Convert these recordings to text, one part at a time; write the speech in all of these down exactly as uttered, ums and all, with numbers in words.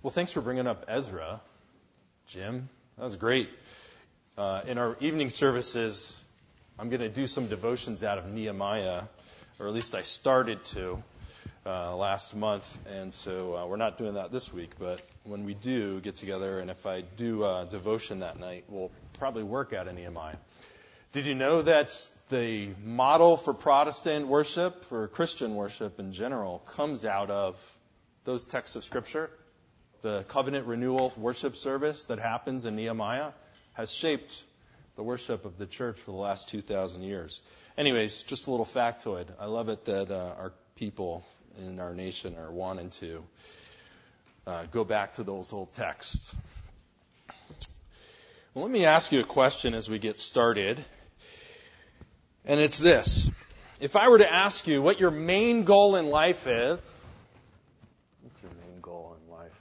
Well, thanks for bringing up Ezra, Jim. That was great. Uh, in our evening services, I'm going to do some devotions out of Nehemiah, or at least I started to uh, last month, and so uh, we're not doing that this week, but when we do get together, and if I do uh, devotion that night, we'll probably work out of Nehemiah. Did you know that's the model for Protestant worship, or Christian worship in general, comes out of those texts of Scripture? The covenant renewal worship service that happens in Nehemiah has shaped the worship of the church for the last two thousand years. Anyways, just a little factoid. I love it that uh, our people in our nation are wanting to uh, go back to those old texts. Well, let me ask you a question as we get started. And it's this. If I were to ask you what your main goal in life is, what's your main goal in life?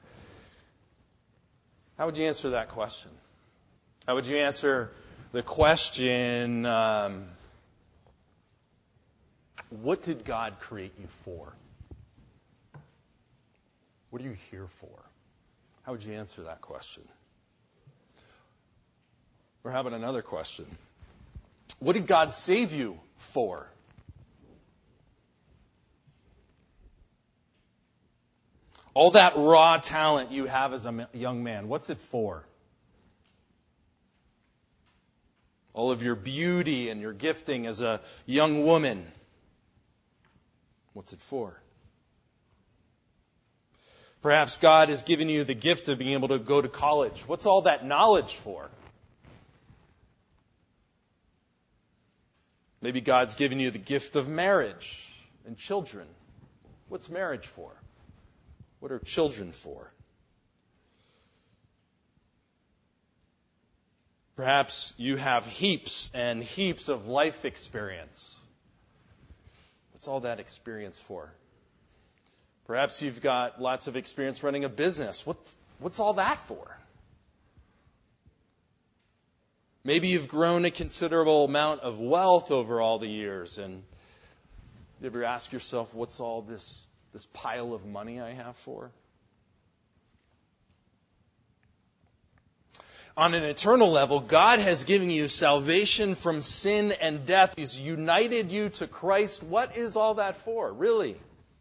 How would you answer that question? How would you answer the question, um, what did God create you for? What are you here for? How would you answer that question? Or how about another question? What did God save you for? All that raw talent you have as a young man, what's it for? All of your beauty and your gifting as a young woman, what's it for? Perhaps God has given you the gift of being able to go to college. What's all that knowledge for? Maybe God's given you the gift of marriage and children. What's marriage for? What are children for? Perhaps you have heaps and heaps of life experience. What's all that experience for? Perhaps you've got lots of experience running a business. What's, what's all that for? Maybe you've grown a considerable amount of wealth over all the years, and you ever ask yourself, what's all this, this pile of money I have for? On an eternal level, God has given you salvation from sin and death. He's united you to Christ. What is all that for, really?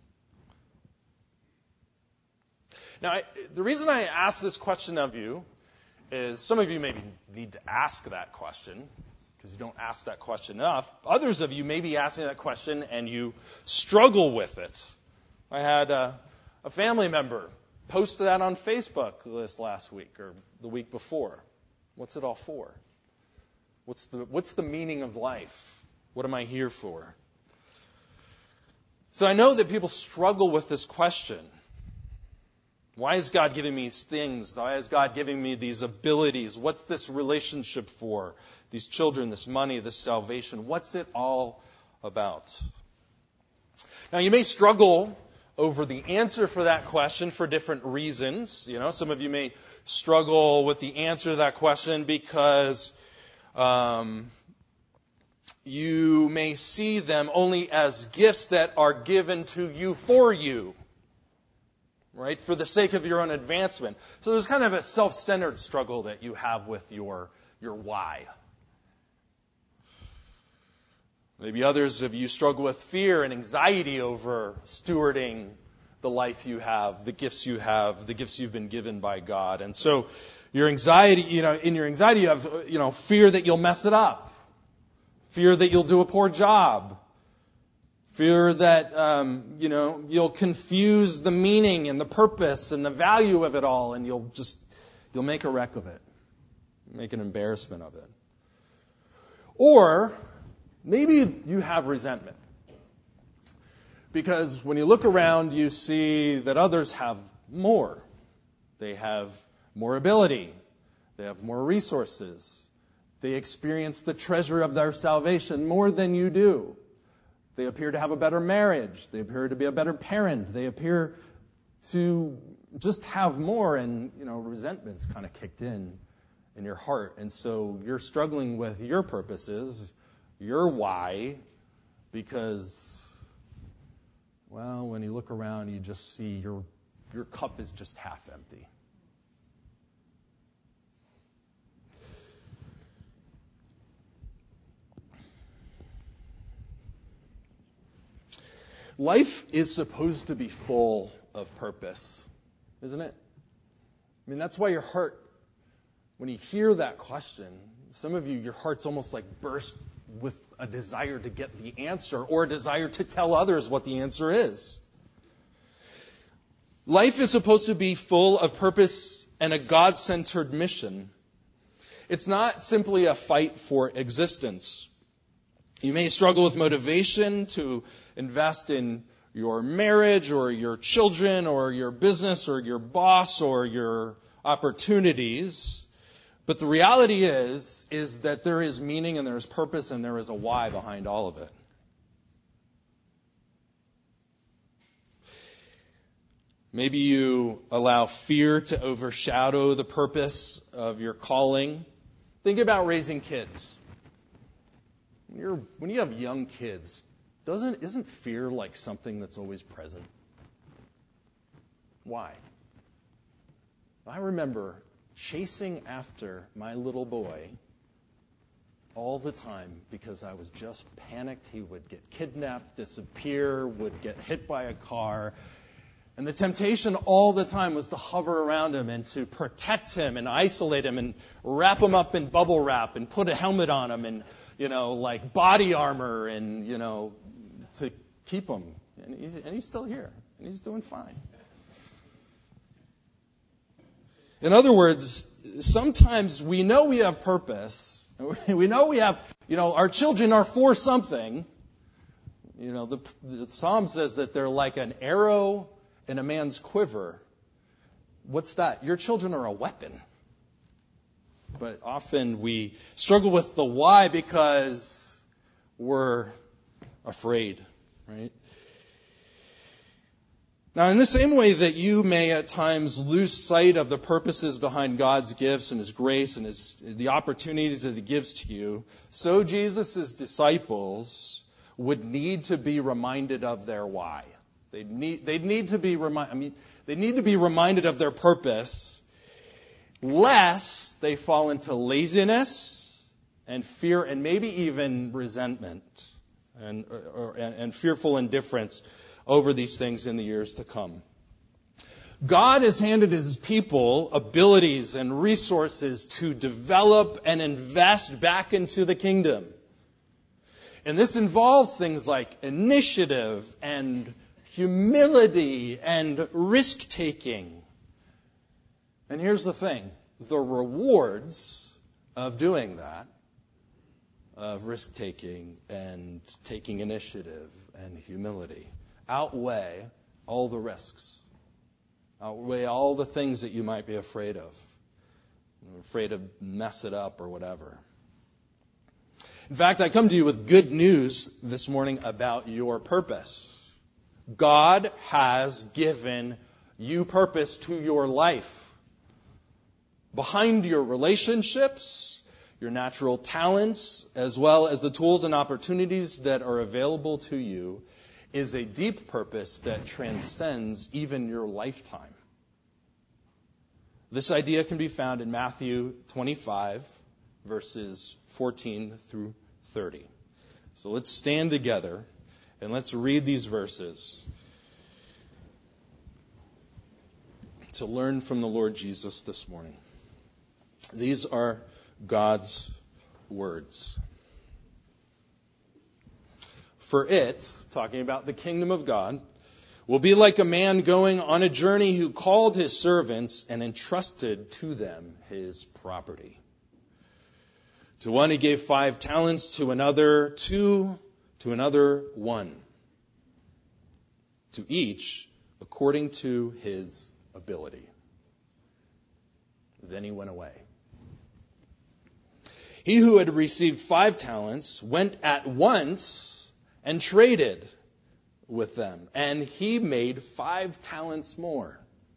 Now, I, the reason I ask this question of you is some of you maybe need to ask that question because you don't ask that question enough. Others of you may be asking that question and you struggle with it. I had a, a family member post that on Facebook this last week or the week before. What's it all for? What's the what's the meaning of life? What am I here for? So I know that people struggle with this question. Why is God giving me these things? Why is God giving me these abilities? What's this relationship for? These children, this money, this salvation. What's it all about? Now, you may struggle over the answer for that question for different reasons. You know, some of you may struggle with the answer to that question because um, you may see them only as gifts that are given to you for you. Right, for the sake of your own advancement. So there's kind of a self-centered struggle that you have with your, your why. Maybe others of you struggle with fear and anxiety over stewarding the life you have, the gifts you have, the gifts you've been given by God. And so your anxiety, you know, in your anxiety you have, you know, fear that you'll mess it up. Fear that you'll do a poor job. Fear that, um, you know, you'll confuse the meaning and the purpose and the value of it all, and you'll just, you'll make a wreck of it. Make an embarrassment of it. Or, maybe you have resentment. Because when you look around, you see that others have more. They have more ability. They have more resources. They experience the treasure of their salvation more than you do. They appear to have a better marriage. They appear to be a better parent. They appear to just have more, and, you know, resentment's kind of kicked in in your heart. And so you're struggling with your purposes, your why, because, well, when you look around, you just see your your cup is just half empty. Life is supposed to be full of purpose, isn't it? I mean, that's why your heart, when you hear that question, some of you, your heart's almost like burst with a desire to get the answer or a desire to tell others what the answer is. Life is supposed to be full of purpose and a God-centered mission. It's not simply a fight for existence. You may struggle with motivation to invest in your marriage or your children or your business or your boss or your opportunities. But the reality is, is that there is meaning and there is purpose and there is a why behind all of it. Maybe you allow fear to overshadow the purpose of your calling. Think about raising kids. When you're, when you have young kids, doesn't isn't fear like something that's always present? Why? I remember chasing after my little boy all the time because I was just panicked he would get kidnapped, disappear, would get hit by a car. And the temptation all the time was to hover around him and to protect him and isolate him and wrap him up in bubble wrap and put a helmet on him and, you know, like body armor and, you know, to keep him. And he's, and he's still here. And he's doing fine. In other words, sometimes we know we have purpose. We know we have, you know, our children are for something. You know, the, the Psalm says that they're like an arrow in a man's quiver. What's that? Your children are a weapon. But often we struggle with the why because we're afraid, right? Now, in the same way that you may at times lose sight of the purposes behind God's gifts and His grace and His the opportunities that He gives to you, so Jesus' disciples would need to be reminded of their why. They need they need to be remind I mean they need to be reminded of their purpose, lest they fall into laziness and fear and maybe even resentment and or, and, and fearful indifference over these things in the years to come. God has handed His people abilities and resources to develop and invest back into the kingdom. And this involves things like initiative and humility and risk-taking. And here's the thing. The rewards of doing that, of risk-taking and taking initiative and humility, outweigh all the risks, outweigh all the things that you might be afraid of, You're afraid to mess it up or whatever. In fact, I come to you with good news this morning about your purpose. God has given you purpose to your life. Behind your relationships, your natural talents, as well as the tools and opportunities that are available to you, is a deep purpose that transcends even your lifetime. This idea can be found in Matthew twenty-five, verses fourteen through thirty. So let's stand together and let's read these verses to learn from the Lord Jesus this morning. These are God's words. For it, talking about the kingdom of God, will be like a man going on a journey who called his servants and entrusted to them his property. To one he gave five talents, to another two, to another one. To each according to his ability. Then he went away. He who had received five talents went at once and traded with them, and he made five talents more.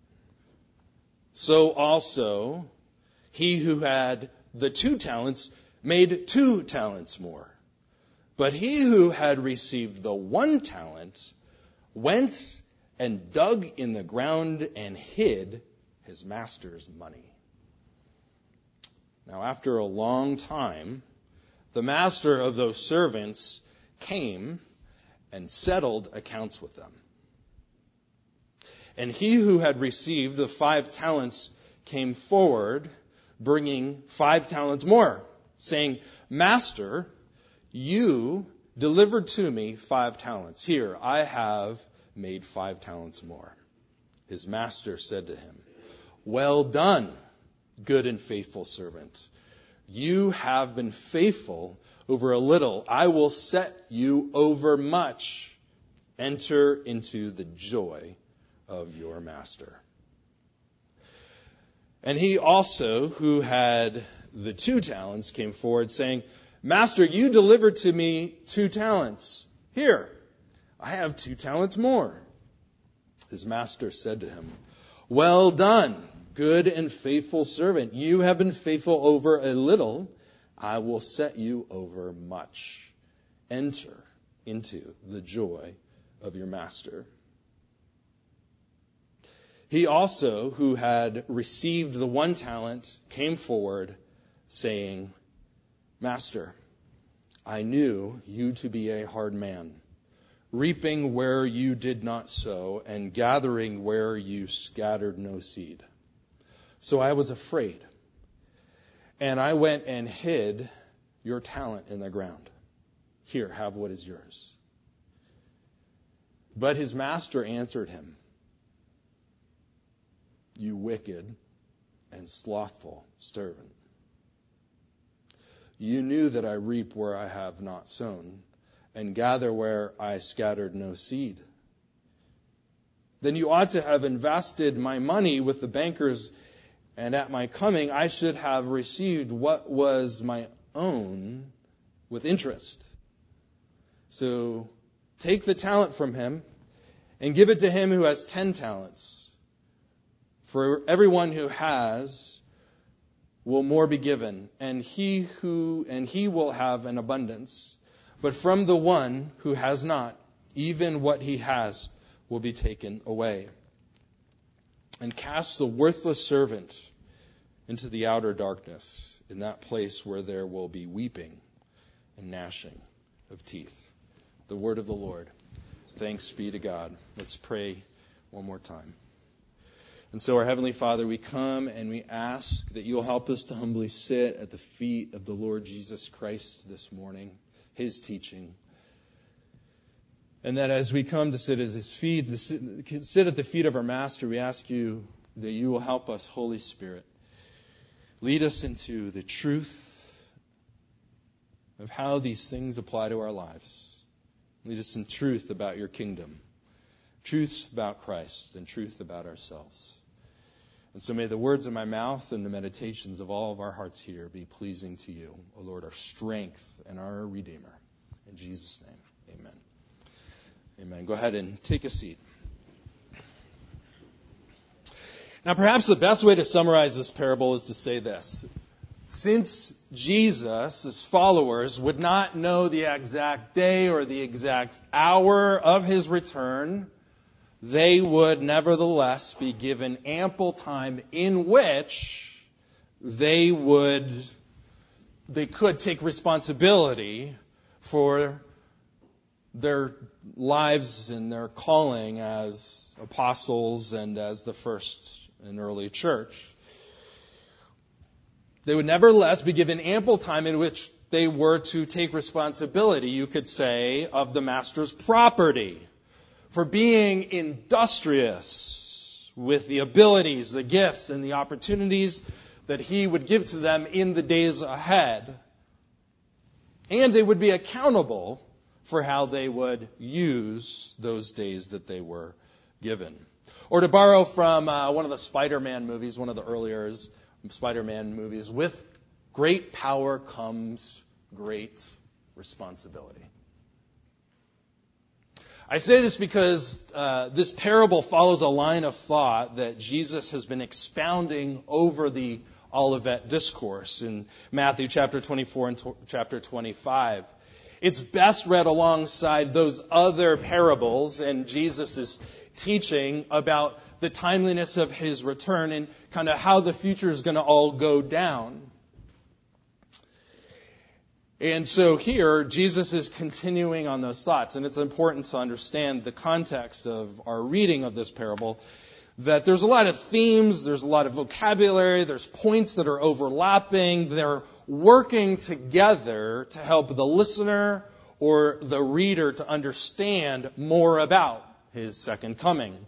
So also he who had the two talents made two talents more. But he who had received the one talent went and dug in the ground and hid his master's money. Now, after a long time, the master of those servants came and settled accounts with them. And he who had received the five talents came forward, bringing five talents more, saying, Master, you delivered to me five talents. Here, I have made five talents more. His master said to him, Well done, good and faithful servant. You have been faithful over a little. I will set you over much. Enter into the joy of your master. And he also, who had the two talents, came forward saying, Master, you delivered to me two talents. Here, I have two talents more. His master said to him, Well done, good and faithful servant. You have been faithful over a little. I will set you over much. Enter into the joy of your master. He also, who had received the one talent, came forward, saying, Master, I knew you to be a hard man, reaping where you did not sow, and gathering where you scattered no seed. So I was afraid, and I went and hid your talent in the ground. Here, have what is yours. But his master answered him, You wicked and slothful servant. You knew that I reap where I have not sown, and gather where I scattered no seed. Then you ought to have invested my money with the bankers, and at my coming I should have received what was my own with interest. So take the talent from him and give it to him who has ten talents. For everyone who has will more be given, and he who and he will have an abundance. But from the one who has not, even what he has will be taken away. And cast the worthless servant into the outer darkness, in that place where there will be weeping and gnashing of teeth. The word of the Lord. Thanks be to God. Let's pray one more time. And so, our Heavenly Father, we come and we ask that you will help us to humbly sit at the feet of the Lord Jesus Christ this morning, his teaching. And that as we come to sit at his feet, to sit, sit at the feet of our Master, we ask you that you will help us, Holy Spirit. Lead us into the truth of how these things apply to our lives. Lead us in truth about your kingdom, truth about Christ, and truth about ourselves. And so may the words of my mouth and the meditations of all of our hearts here be pleasing to you, O Lord, our strength and our Redeemer. In Jesus' name, amen. Amen. Go ahead and take a seat. Now, perhaps the best way to summarize this parable is to say this. Since Jesus' followers would not know the exact day or the exact hour of his return, they would nevertheless be given ample time in which they would, they could take responsibility for their lives and their calling as apostles and as the first and early church. They would nevertheless be given ample time in which they were to take responsibility, you could say, of the master's property, for being industrious with the abilities, the gifts, and the opportunities that he would give to them in the days ahead. And they would be accountable for how they would use those days that they were given. Or to borrow from uh, one of the Spider-Man movies, one of the earlier Spider-Man movies, with great power comes great responsibility. I say this because uh, this parable follows a line of thought that Jesus has been expounding over the Olivet Discourse in Matthew chapter twenty-four and to- chapter twenty-five. it's best read alongside those other parables and Jesus' teaching about the timeliness of his return and kind of how the future is going to all go down. And so here, Jesus is continuing on those thoughts, and it's important to understand the context of our reading of this parable, that there's a lot of themes, there's a lot of vocabulary, there's points that are overlapping, they're working together to help the listener or the reader to understand more about his second coming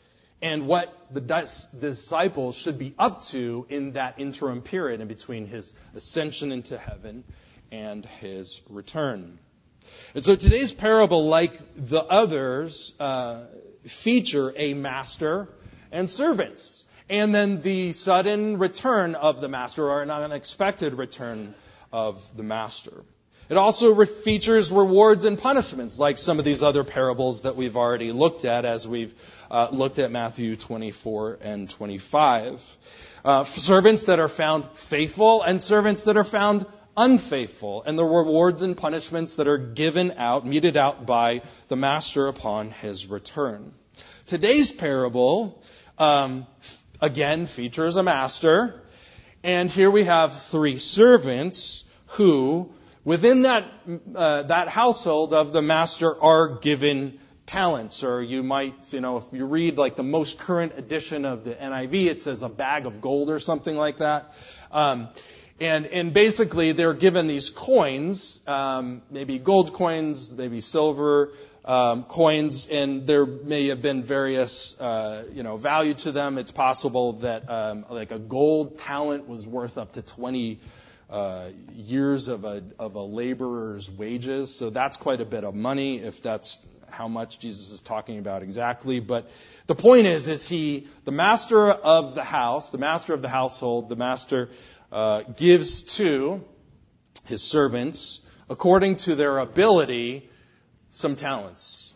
and what the disciples should be up to in that interim period in between his ascension into heaven and his return. And so today's parable, like the others, uh, feature a master and servants, and then the sudden return of the master, or an unexpected return of the master. It also re- features rewards and punishments, like some of these other parables that we've already looked at as we've uh, looked at Matthew twenty-four and twenty-five. Uh, servants that are found faithful and servants that are found unfaithful, and the rewards and punishments that are given out, meted out by the master upon his return. Today's parable, um, f- again, features a master, and here we have three servants who, within that uh, that household of the master, are given talents, or you might, you know, if you read like the most current edition of the N I V, it says a bag of gold or something like that. Um, And, and basically, they're given these coins, um, maybe gold coins, maybe silver um, coins, and there may have been various, uh, you know, value to them. It's possible that um, like a gold talent was worth up to twenty uh, years of a of a laborer's wages. So that's quite a bit of money, if that's how much Jesus is talking about exactly. But the point is, is he, the master of the house, the master of the household, the master Uh, gives to his servants, according to their ability, some talents.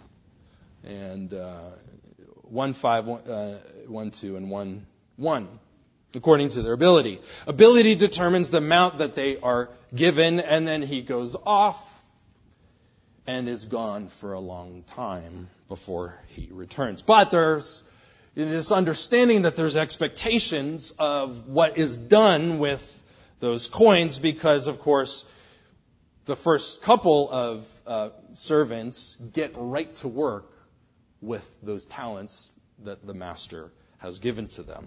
And uh, one five, one, uh, one two, and one one, according to their ability. Ability determines the amount that they are given, and then he goes off and is gone for a long time before he returns. But there's this understanding that there's expectations of what is done with those coins, because, of course, the first couple of uh, servants get right to work with those talents that the master has given to them.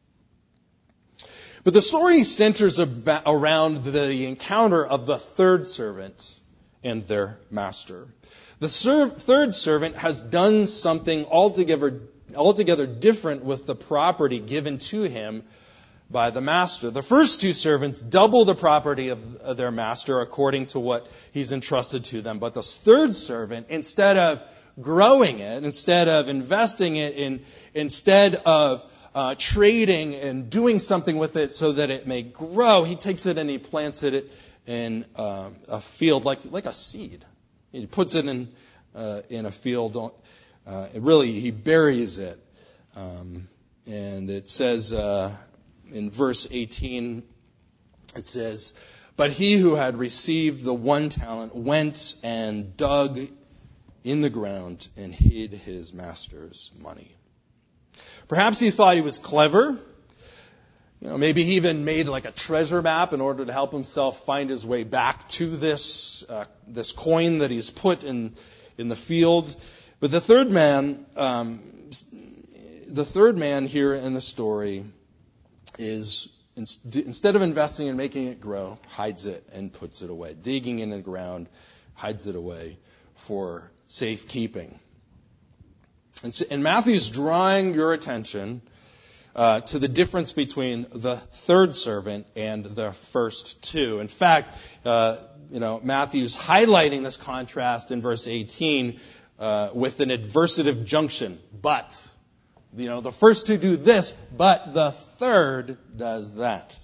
But the story centers about, around the encounter of the third servant and their master. The ser- third servant has done something altogether altogether different with the property given to him by the master. The first two servants double the property of, of their master according to what he's entrusted to them. But this third servant, instead of growing it, instead of investing it, in, instead of uh, trading and doing something with it so that it may grow, he takes it and he plants it in uh, a field like like a seed. He puts it in uh, in a field. Uh, really, he buries it. Um, and it says uh, in verse eighteen, it says, "But he who had received the one talent went and dug in the ground and hid his master's money." Perhaps he thought he was clever. You know, maybe he even made like a treasure map in order to help himself find his way back to this uh, this coin that he's put in in the field. But the third man, um, the third man here in the story is, instead of investing and making it grow, hides it and puts it away. Digging in the ground, hides it away for safekeeping. And, so, and Matthew's drawing your attention uh, to the difference between the third servant and the first two. In fact, uh, you know, Matthew's highlighting this contrast in verse eighteen Uh, with an adversative junction. But, you know, the first two do this, but the third does that.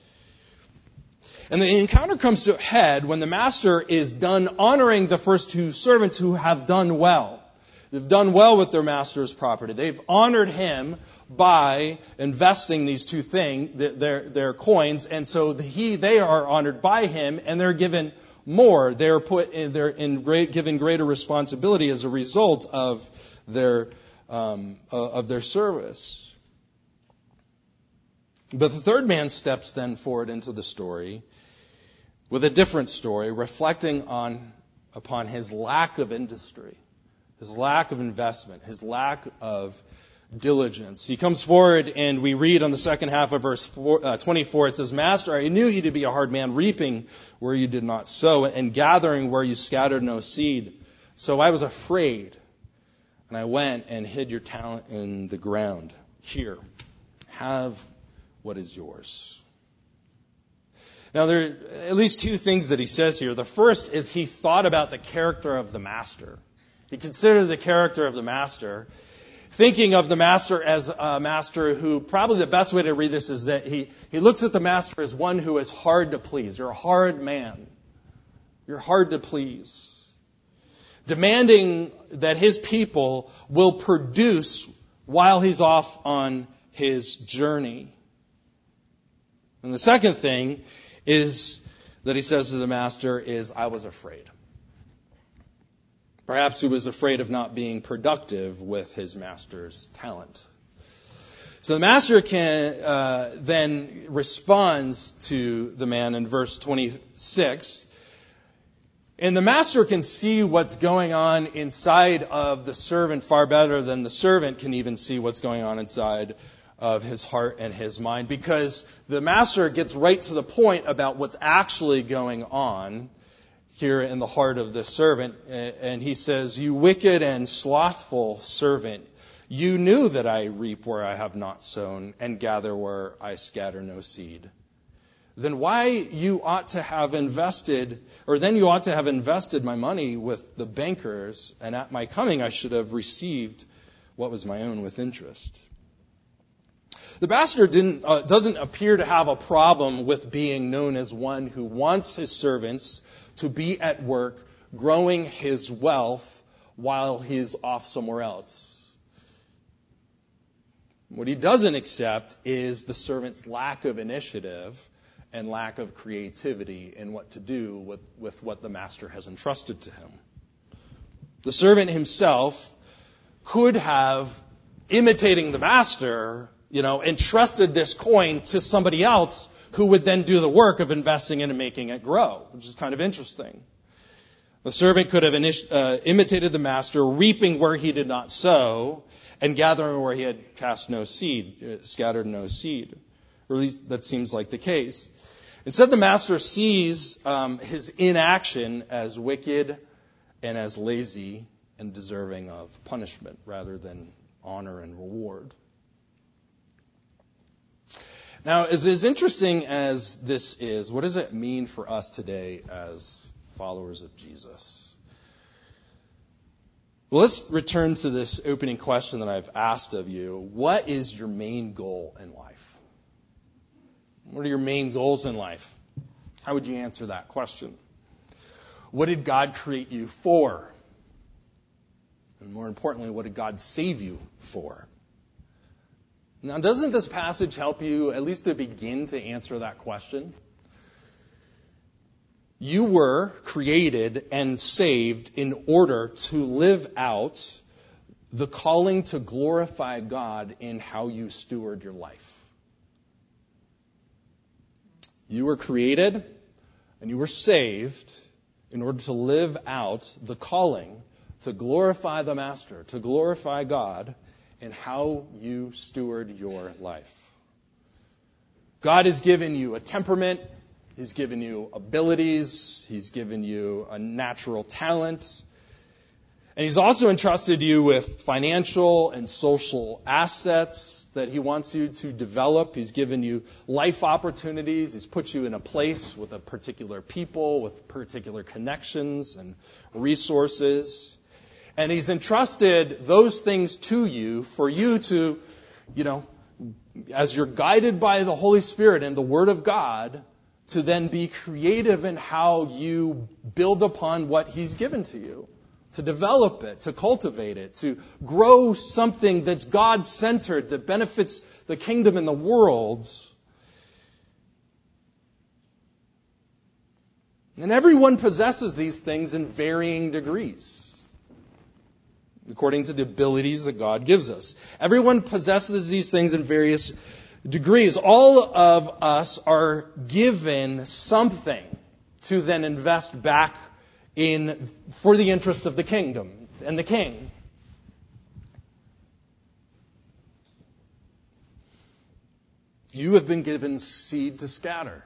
And the encounter comes to a head when the master is done honoring the first two servants who have done well. They've done well with their master's property. They've honored him by investing these two things, their, their coins, and so he, they are honored by him, and they're given more. They're put in, they're in great, given greater responsibility as a result of their um, of their service. But the third man steps then forward into the story with a different story, reflecting on upon his lack of industry, his lack of investment, his lack of diligence. He comes forward, and we read on the second half of verse four, uh, twenty-four, it says, Master, I knew you to be a hard man, reaping where you did not sow, and gathering where you scattered no seed. So I was afraid, and I went and hid your talent in the ground. Here, have what is yours. Now, there are at least two things that he says here. The first is he thought about the character of the master. He considered the character of the master, thinking of the master as a master who, probably the best way to read this is that he, he looks at the master as one who is hard to please. You're a hard man. You're hard to please. Demanding that his people will produce while he's off on his journey. And the second thing is that he says to the master is, I was afraid. Perhaps he was afraid of not being productive with his master's talent. So the master can uh, then responds to the man in verse twenty-six. And the master can see what's going on inside of the servant far better than the servant can even see what's going on inside of his heart and his mind, because the master gets right to the point about what's actually going on here in the heart of this servant. And he says, you wicked and slothful servant, you knew that I reap where I have not sown and gather where I scatter no seed. Then why you ought to have invested, or then you ought to have invested my money with the bankers, and at my coming I should have received what was my own with interest. The master didn't, uh, doesn't appear to have a problem with being known as one who wants his servants to be at work, growing his wealth while he's off somewhere else. What he doesn't accept is the servant's lack of initiative and lack of creativity in what to do with, with what the master has entrusted to him. The servant himself could have, imitating the master, you know, entrusted this coin to somebody else who would then do the work of investing in and making it grow, which is kind of interesting. The servant could have init- uh, imitated the master, reaping where he did not sow, and gathering where he had cast no seed, uh, scattered no seed. Or at least that seems like the case. Instead, the master sees um, his inaction as wicked and as lazy and deserving of punishment rather than honor and reward. Now, as, as interesting as this is, what does it mean for us today as followers of Jesus? Well, let's return to this opening question that I've asked of you. What is your main goal in life? What are your main goals in life? How would you answer that question? What did God create you for? And more importantly, what did God save you for? Now, doesn't this passage help you at least to begin to answer that question? You were created and saved in order to live out the calling to glorify God in how you steward your life. You were created and you were saved in order to live out the calling to glorify the Master, to glorify God in how you steward your life. God has given you a temperament. He's given you abilities. He's given you a natural talent. And He's also entrusted you with financial and social assets that He wants you to develop. He's given you life opportunities. He's put you in a place with a particular people, with particular connections and resources. And He's entrusted those things to you for you to, you know, as you're guided by the Holy Spirit and the Word of God, to then be creative in how you build upon what He's given to you, to develop it, to cultivate it, to grow something that's God-centered, that benefits the kingdom and the world. And everyone possesses these things in varying degrees, according to the abilities that God gives us. Everyone possesses these things in various degrees. All of us are given something to then invest back in for the interests of the kingdom and the king. You have been given seed to scatter,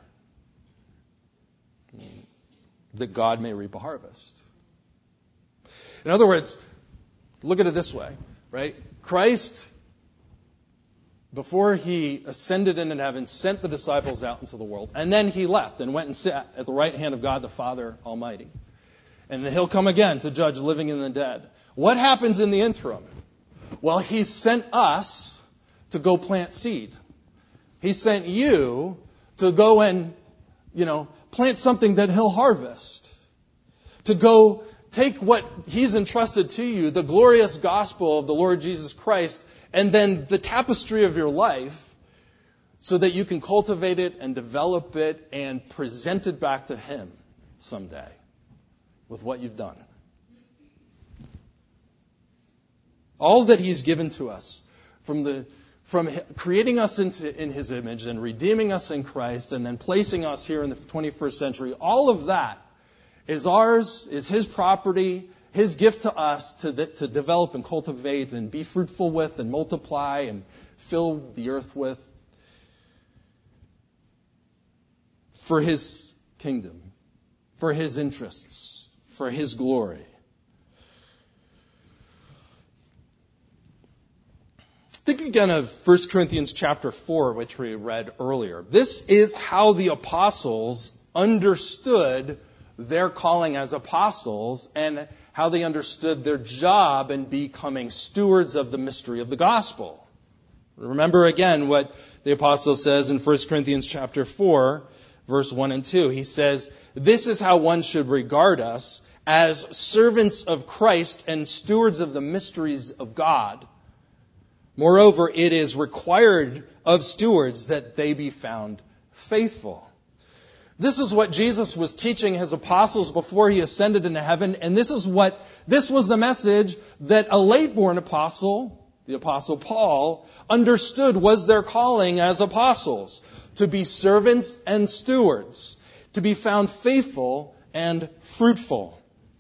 that God may reap a harvest. In other words, look at it this way, right? Christ, before he ascended into heaven, sent the disciples out into the world. And then he left and went and sat at the right hand of God the Father Almighty. And then he'll come again to judge living and the dead. What happens in the interim? Well, he sent us to go plant seed. He sent you to go and, you know, plant something that he'll harvest. To go take what he's entrusted to you, the glorious gospel of the Lord Jesus Christ, and then the tapestry of your life, so that you can cultivate it and develop it and present it back to him someday with what you've done. All that he's given to us, from the from creating us into in his image and redeeming us in Christ and then placing us here in the twenty-first century, all of that is ours, is his property, his gift to us to, to develop and cultivate and be fruitful with and multiply and fill the earth with for his kingdom, for his interests, for his glory. Think again of First Corinthians chapter four, which we read earlier. This is how the apostles understood their calling as apostles and how they understood their job in becoming stewards of the mystery of the gospel. Remember again what the apostle says in First Corinthians chapter four, verse one and two. He says, "This is how one should regard us, as servants of Christ and stewards of the mysteries of God. Moreover, it is required of stewards that they be found faithful." This is what Jesus was teaching his apostles before he ascended into heaven, and this is what this was the message that a late-born apostle, the apostle Paul, understood was their calling as apostles, to be servants and stewards, to be found faithful and fruitful.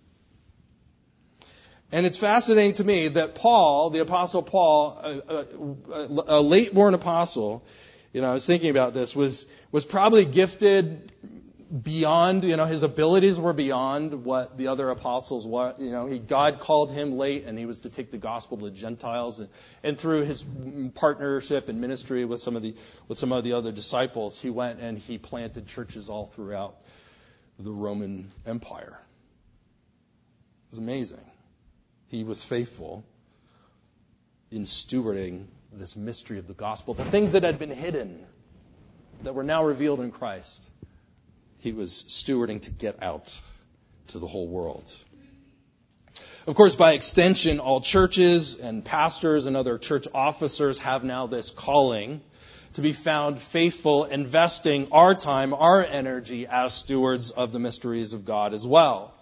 And it's fascinating to me that Paul, the Apostle Paul, a, a, a late-born apostle, you know, I was thinking about this, was was probably gifted beyond, you know, his abilities were beyond what the other apostles were. You know, he, God called him late, and he was to take the gospel to the Gentiles, and, and through his partnership and ministry with some of the with some of the other disciples, he went and he planted churches all throughout the Roman Empire. It was amazing. He was faithful in stewarding this mystery of the gospel, the things that had been hidden, that were now revealed in Christ. He was stewarding to get out to the whole world. Of course, by extension, all churches and pastors and other church officers have now this calling to be found faithful, investing our time, our energy as stewards of the mysteries of God as well.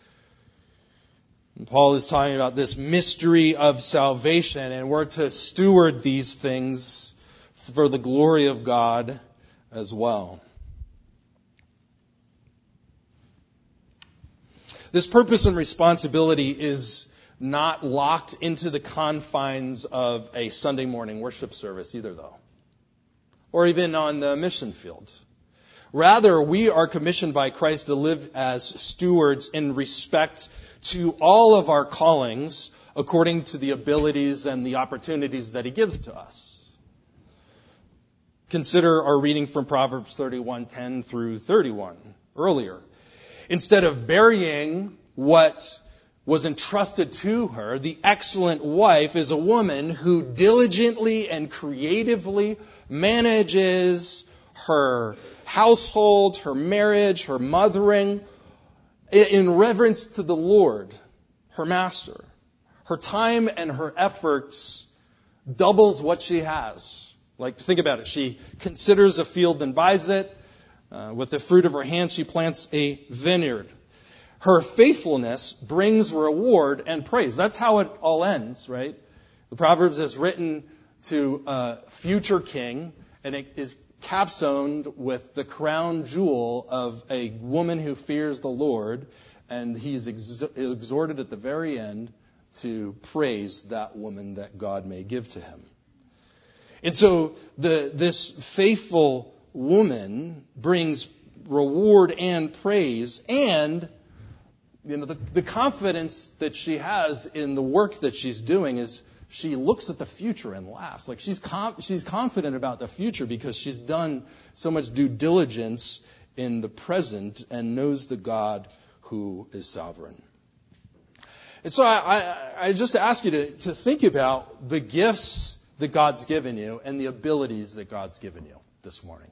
And Paul is talking about this mystery of salvation, and we're to steward these things for the glory of God as well. This purpose and responsibility is not locked into the confines of a Sunday morning worship service either, though, or even on the mission field. Rather, we are commissioned by Christ to live as stewards in respect to all of our callings according to the abilities and the opportunities that he gives to us. Consider our reading from Proverbs thirty-one, ten through thirty-one earlier. Instead of burying what was entrusted to her, the excellent wife is a woman who diligently and creatively manages her household, her marriage, her mothering, in reverence to the Lord, her master. Her time and her efforts doubles what she has. Like, think about it. She considers a field and buys it. Uh, with the fruit of her hands, she plants a vineyard. Her faithfulness brings reward and praise. That's how it all ends, right? The Proverbs is written to a future king, and it is capstoned with the crown jewel of a woman who fears the Lord, and he is ex- exhorted at the very end to praise that woman that God may give to him. And so the, this faithful woman brings reward and praise, and you know the, the confidence that she has in the work that she's doing is she looks at the future and laughs. Like she's com- she's confident about the future because she's done so much due diligence in the present and knows the God who is sovereign. And so I, I, I just ask you to, to think about the gifts that God's given you and the abilities that God's given you this morning.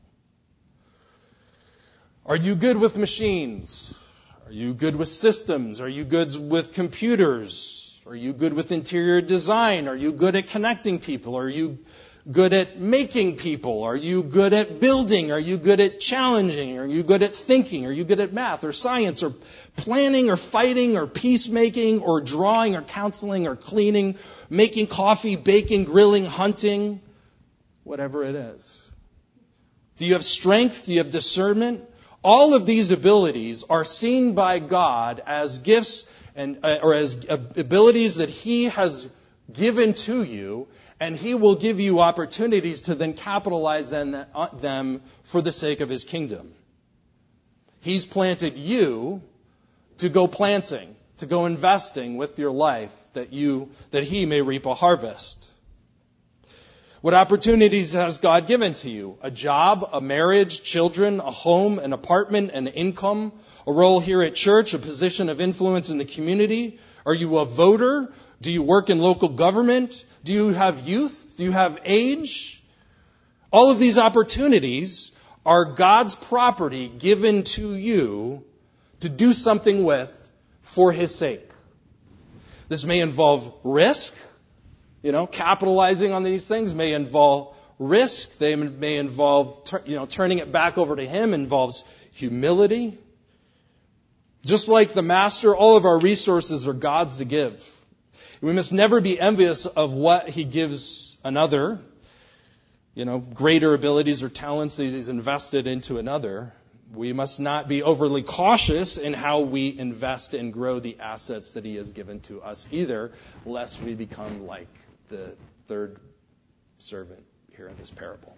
Are you good with machines? Are you good with systems? Are you good with computers? Are you good with interior design? Are you good at connecting people? Are you good at making people? Are you good at building? Are you good at challenging? Are you good at thinking? Are you good at math or science or planning or fighting or peacemaking or drawing or counseling or cleaning, making coffee, baking, grilling, hunting, whatever it is? Do you have strength? Do you have discernment? All of these abilities are seen by God as gifts and uh, or as abilities that He has given to you, and He will give you opportunities to then capitalize on them for the sake of His kingdom. He's planted you to go planting, to go investing with your life that you that He may reap a harvest. What opportunities has God given to you? A job, a marriage, children, a home, an apartment, an income, a role here at church, a position of influence in the community? Are you a voter? Do you work in local government? Do you have youth? Do you have age? All of these opportunities are God's property given to you to do something with for His sake. This may involve risk. You know, capitalizing on these things may involve risk. They may involve, you know, turning it back over to Him involves humility. Just like the Master, all of our resources are God's to give. We must never be envious of what He gives another, you know, greater abilities or talents that He's invested into another. We must not be overly cautious in how we invest and grow the assets that He has given to us either, lest we become like the third servant here in this parable.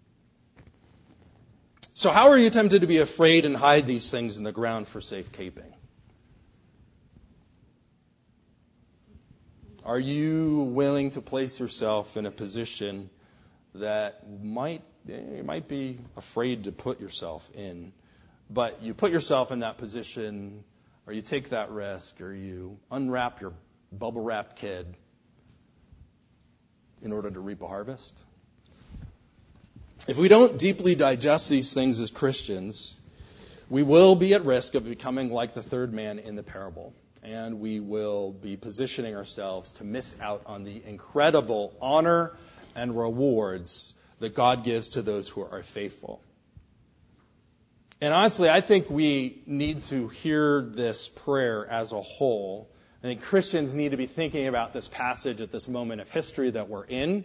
So how are you tempted to be afraid and hide these things in the ground for safekeeping? Are you willing to place yourself in a position that might you might be afraid to put yourself in, but you put yourself in that position, or you take that risk, or you unwrap your bubble-wrapped kid in order to reap a harvest? If we don't deeply digest these things as Christians, we will be at risk of becoming like the third man in the parable. And we will be positioning ourselves to miss out on the incredible honor and rewards that God gives to those who are faithful. And honestly, I think we need to hear this prayer as a whole. I think Christians need to be thinking about this passage at this moment of history that we're in.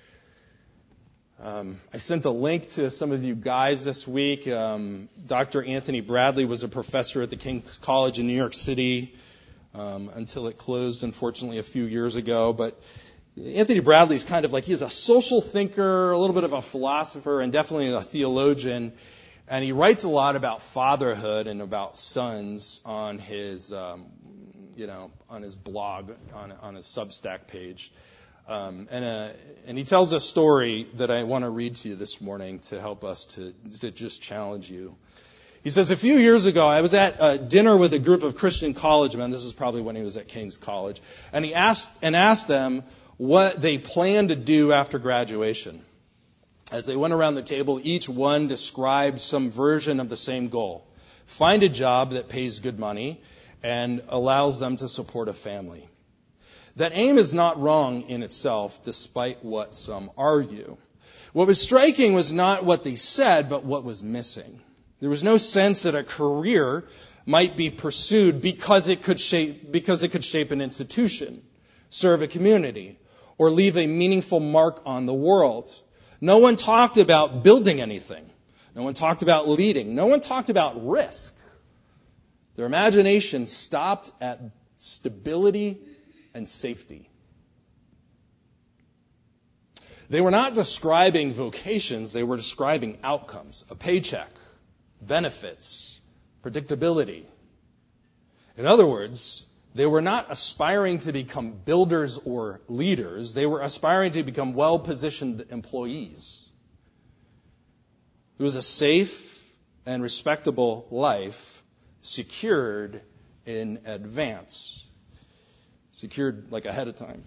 Um, I sent a link to some of you guys this week. Um, Doctor Anthony Bradley was a professor at the King's College in New York City um, until it closed, unfortunately, a few years ago. But Anthony Bradley's kind of like, he's a social thinker, a little bit of a philosopher, and definitely a theologian. And he writes a lot about fatherhood and about sons on his, um, you know, on his blog, on, on his Substack page. Um, and, uh, and he tells a story that I want to read to you this morning to help us to, to just challenge you. He says, a few years ago, I was at a dinner with a group of Christian college men. This is probably when he was at King's College. And he asked, and asked them what they planned to do after graduation. As they went around the table, each one described some version of the same goal. Find a job that pays good money and allows them to support a family. That aim is not wrong in itself, despite what some argue. What was striking was not what they said, but what was missing. There was no sense that a career might be pursued because it could shape, because it could shape an institution, serve a community, or leave a meaningful mark on the world. No one talked about building anything. No one talked about leading. No one talked about risk. Their imagination stopped at stability and safety. They were not describing vocations, they were describing outcomes, a paycheck, benefits, predictability. In other words, they were not aspiring to become builders or leaders, they were aspiring to become well-positioned employees. It was a safe and respectable life secured in advance, secured like ahead of time.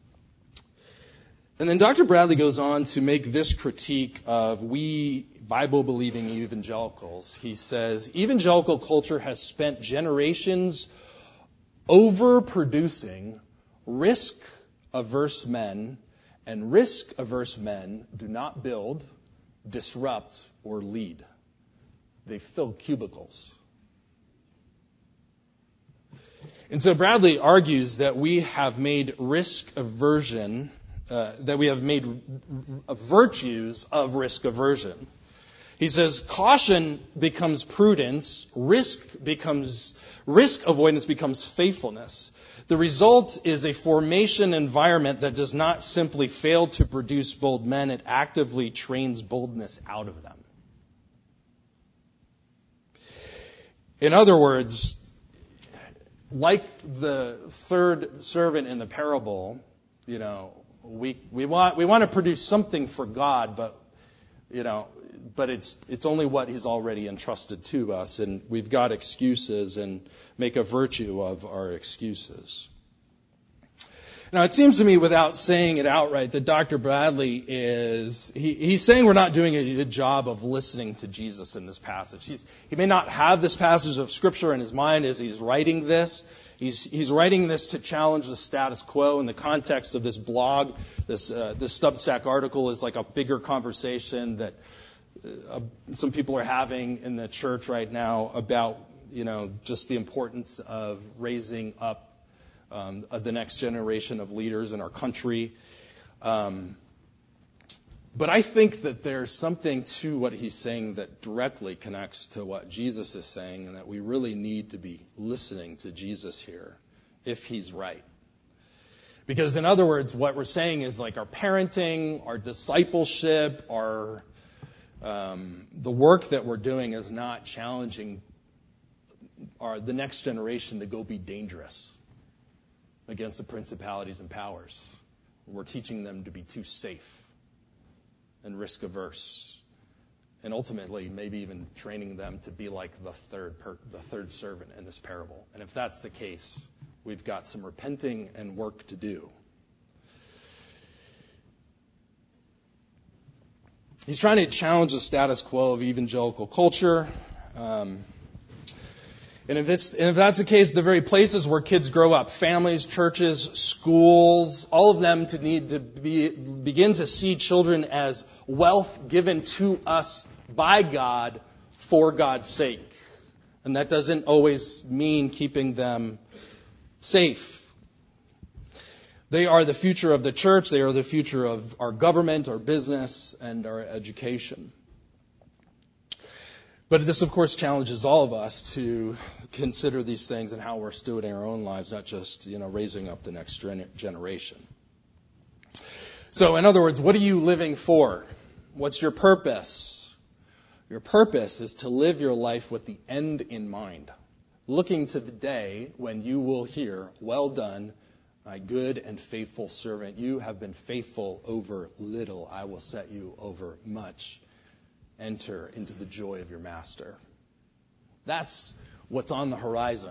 And then Doctor Bradley goes on to make this critique of we Bible-believing evangelicals. He says, evangelical culture has spent generations overproducing risk-averse men, and risk-averse men do not build, disrupt, or lead. They fill cubicles. And so Bradley argues that we have made risk aversion Uh, that we have made r- virtues of risk aversion. He says caution becomes prudence, risk becomes risk avoidance becomes faithfulness. The result is a formation environment that does not simply fail to produce bold men, it actively trains boldness out of them. In other words, like the third servant in the parable, you know, We we want we want to produce something for God, but you know, but it's it's only what He's already entrusted to us, and we've got excuses and make a virtue of our excuses. Now, it seems to me, without saying it outright, that Doctor Bradley is he, he's saying we're not doing a good job of listening to Jesus in this passage. He's, he may not have this passage of Scripture in his mind as he's writing this. He's, he's writing this to challenge the status quo in the context of this blog. This, uh, this Substack article is like a bigger conversation that uh, some people are having in the church right now about, you know, just the importance of raising up um, the next generation of leaders in our country. Um, but I think that there's something to what he's saying that directly connects to what Jesus is saying, and that we really need to be listening to Jesus here, if he's right. Because in other words, what we're saying is like our parenting, our discipleship, our um, the work that we're doing is not challenging our the next generation to go be dangerous against the principalities and powers. We're teaching them to be too safe and risk averse, and ultimately maybe even training them to be like the third per, the third servant in this parable. And if that's the case, we've got some repenting and work to do. He's trying to challenge the status quo of evangelical culture. Um, and if, it's, and if that's the case, the very places where kids grow up, families, churches, schools, all of them to need to be, begin to see children as wealth given to us by God for God's sake. And that doesn't always mean keeping them safe. They are the future of the church. They are the future of our government, our business, and our education. But this, of course, challenges all of us to consider these things and how we're stewarding our own lives, not just, you know, raising up the next generation. So, in other words, what are you living for? What's your purpose? Your purpose is to live your life with the end in mind, looking to the day when you will hear, "Well done, my good and faithful servant. You have been faithful over little. I will set you over much. Enter into the joy of your master." That's what's on the horizon.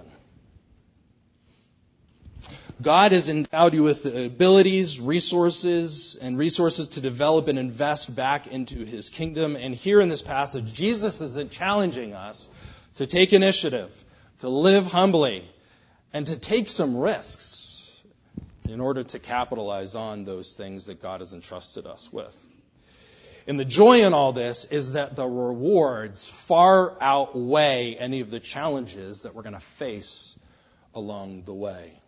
God has endowed you with the abilities, resources, and resources to develop and invest back into his kingdom. And here in this passage, Jesus is challenging us to take initiative, to live humbly, and to take some risks in order to capitalize on those things that God has entrusted us with. And the joy in all this is that the rewards far outweigh any of the challenges that we're going to face along the way.